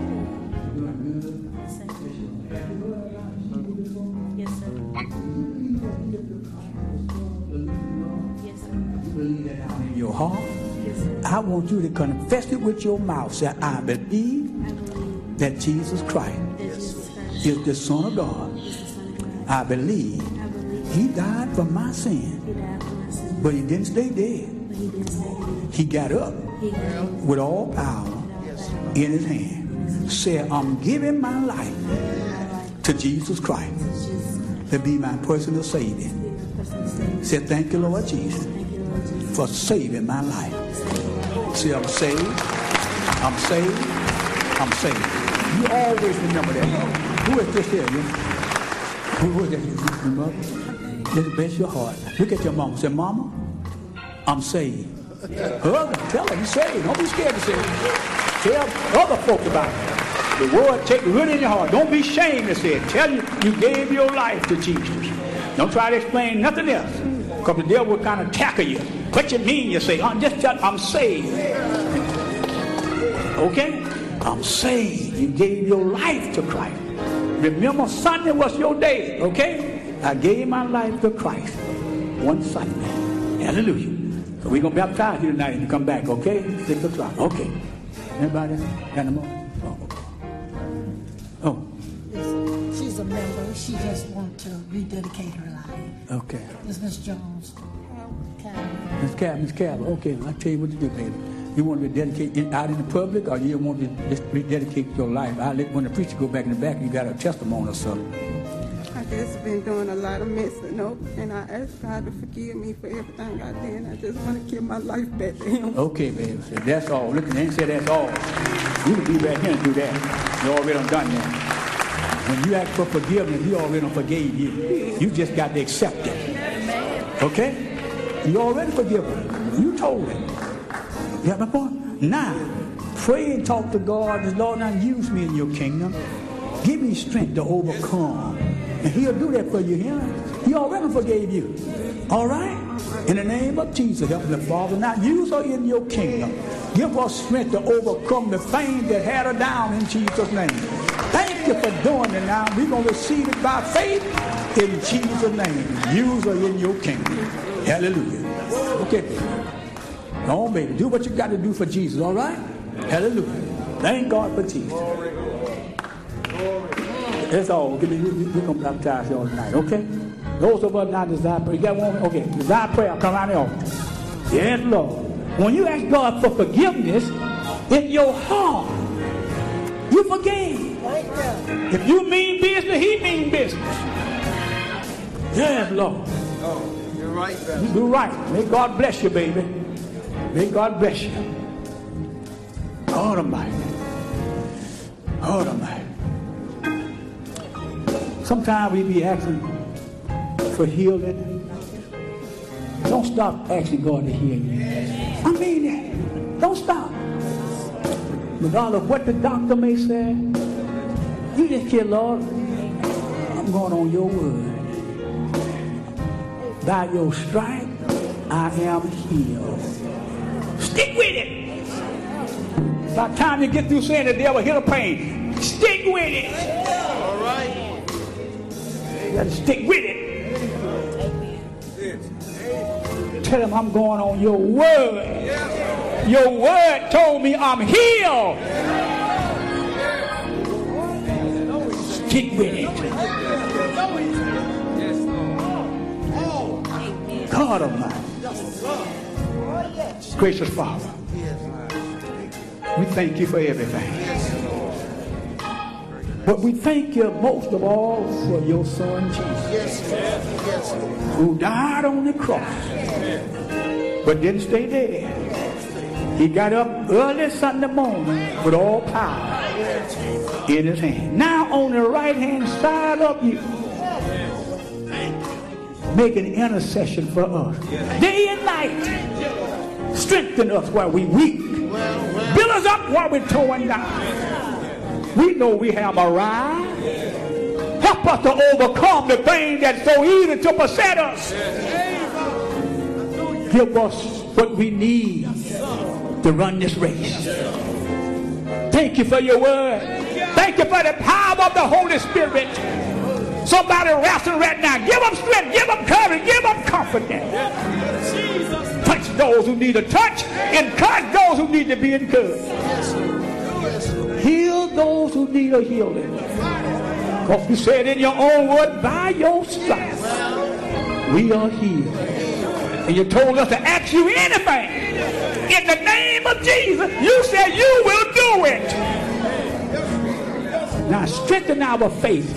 Your heart, I want you to confess it with your mouth. Say, I believe that Jesus Christ is the Son of God. I believe he died for my sin, but he didn't stay dead. He got up with all power in his hand. Say, I'm giving my life to Jesus Christ to be my personal Savior. Say, thank you, Lord Jesus, for saving my life. Say, I'm saved. I'm saved. I'm saved. You always remember that. Who is this here? Who is that? Your mother? Just bless your heart. Look at your mama. Say, Mama, I'm saved. Hug her. Tell her you're saved. Don't be scared to say it. Tell other folks about it. The word take root in your heart. Don't be ashamed to say it. Tell you gave your life to Jesus. Don't try to explain nothing else. Because the devil will kind of tackle you. What you mean? You say, just tell I'm saved. Okay? I'm saved. You gave your life to Christ. Remember, Sunday was your day. Okay? I gave my life to Christ one Sunday. Hallelujah. So we're going to baptize you tonight and you come back. Okay? 6 o'clock. Okay. Anybody got any more? Oh.
She's a member. She just wants to rededicate her life.
Okay.
It's Miss Jones.
Miss Cabell. Okay, I'll tell you what to do, baby. You want to rededicate out in the public, or you want to just rededicate your life? I'll let when the preacher go back in the back, you got a testimony or something.
I just been doing a lot of messing up, and I ask God to forgive me for everything I did. I just want to give my life back to Him.
Okay, baby. So that's all. Look, they ain't say that's all. You can be right here and do that. You already done that. When you ask for forgiveness, He already forgave you. You just got to accept it. Okay? You already forgiven. You told Him. You have my point? Now, pray and talk to God. Lord, now use me in your kingdom. Give me strength to overcome. And He'll do that for you. He already forgave you. All right? In the name of Jesus, Heavenly Father, now use her in your kingdom. Give her strength to overcome the things that had her down in Jesus' name. Thank you for doing it now. We're going to receive it by faith in Jesus' name. Use her in your kingdom. Hallelujah. Okay, baby. Come on, baby. Do what you got to do for Jesus, all right? Hallelujah. Thank God for Jesus. That's all. We're going to baptize you all tonight, okay? Those of us now desire prayer. You got one? Okay. Desire prayer. Come out there. Yes, Lord. When you ask God for forgiveness in your heart, you forgave. If you mean business, He mean business. Yes, Lord.
Oh, you're right, brother.
You do right. May God bless you, baby. May God bless you. God Almighty. God Almighty. Sometimes we be asking for healing. Don't stop asking God to heal you. I mean it. Don't stop. Regardless of what the doctor may say, you just say, Lord, I'm going on your word. By your stripe, I am healed. Stick with it. By the time you get through saying the devil, heal the pain. Stick with it.
All right.
You got to stick with it. Tell him I'm going on your word. Your word told me I'm healed. Stick with it. God Almighty. Gracious Father, we thank you for everything. But we thank you most of all for your son Jesus, who died on the cross, but didn't stay there. He got up early Sunday morning with all power in his hand. Now on the right hand side of you, making intercession for us day and night. Strengthen us while we weak. Build us up while we're torn down. We know we have arrived. Help us to overcome the thing that's so easy to beset us. Give us what we need to run this race. Thank you for your word. Thank you for the power of the Holy Spirit. Somebody wrestling right now. Give them strength, give them courage, give them confidence. Touch those who need a touch, encourage those who need to be encouraged. Heal those who need a healing. Because you said in your own word, by your stripes, we are healed. And you told us to ask you anything. In the name of Jesus, you said you will do it. Now strengthen our faith.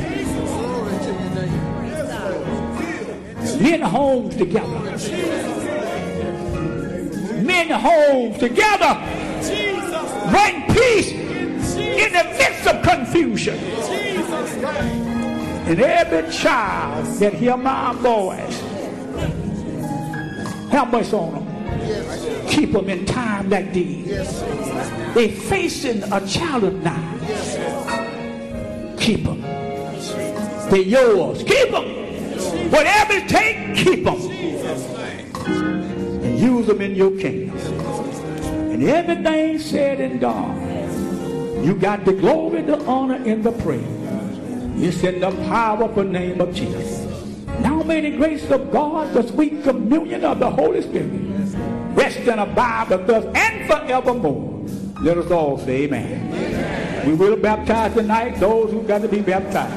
Men homes together. Men homes together. Bring peace in the midst of confusion. And every child that hear my voice, have mercy on them. Keep them in time like these. They facing a challenge now. Keep them. They're yours. Keep them. Whatever it takes, keep them. And use them in your kingdom. And everything said and done, you got the glory, the honor, and the praise. It's in the powerful name of Jesus. Now may the grace of God, the sweet communion of the Holy Spirit, rest and abide with us and forevermore. Let us all say amen. We will baptize tonight those who got to be baptized.